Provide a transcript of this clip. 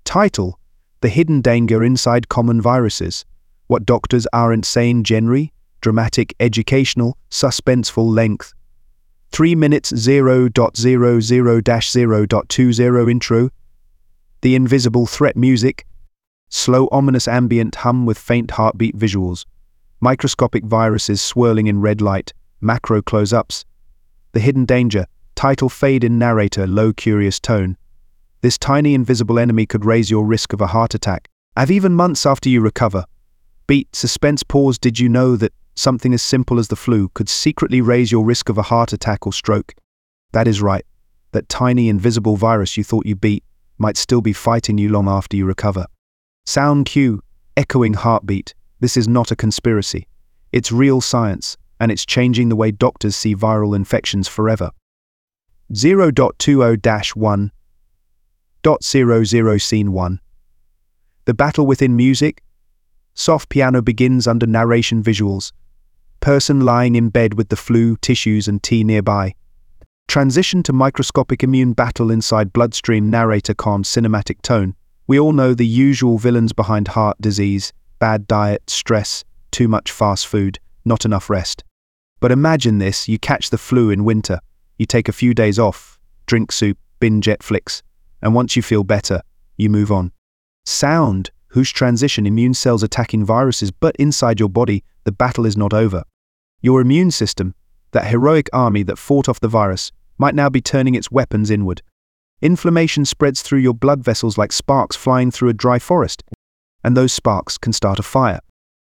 Title: The Hidden Danger Inside Common Viruses. What doctors aren't saying. Genre: dramatic, educational, suspenseful. Length: 3 minutes. 0.00-0.20 Intro: The Invisible Threat. Music: slow, ominous ambient hum with faint heartbeat. Visuals: microscopic viruses swirling in red light. Macro close-ups. The Hidden Danger. Title: fade in narrator, low, curious tone. This tiny invisible enemy could raise your risk of a heart attack, even months after you recover. Beat, suspense, pause. Did you know that something as simple as the flu could secretly raise your risk of a heart attack or stroke? That is right. That tiny invisible virus you thought you beat might still be fighting you long after you recover. Sound cue: echoing heartbeat. This is not a conspiracy. It's real science, and it's changing the way doctors see viral infections forever. 0.20-1.00 Scene 1. The battle within. Music: soft piano begins under narration. Visuals: person lying in bed with the flu, tissues and tea nearby. Transition to microscopic immune battle inside bloodstream. Narrator: calm, cinematic tone. We all know the usual villains behind heart disease: bad diet, stress, too much fast food, not enough rest. But imagine this: you catch the flu in winter. You take a few days off, drink soup, binge Netflix, and once you feel better, you move on. Sound: whoosh, transition, immune cells attacking viruses, but inside your body, the battle is not over. Your immune system, that heroic army that fought off the virus, might now be turning its weapons inward. Inflammation spreads through your blood vessels like sparks flying through a dry forest, and those sparks can start a fire.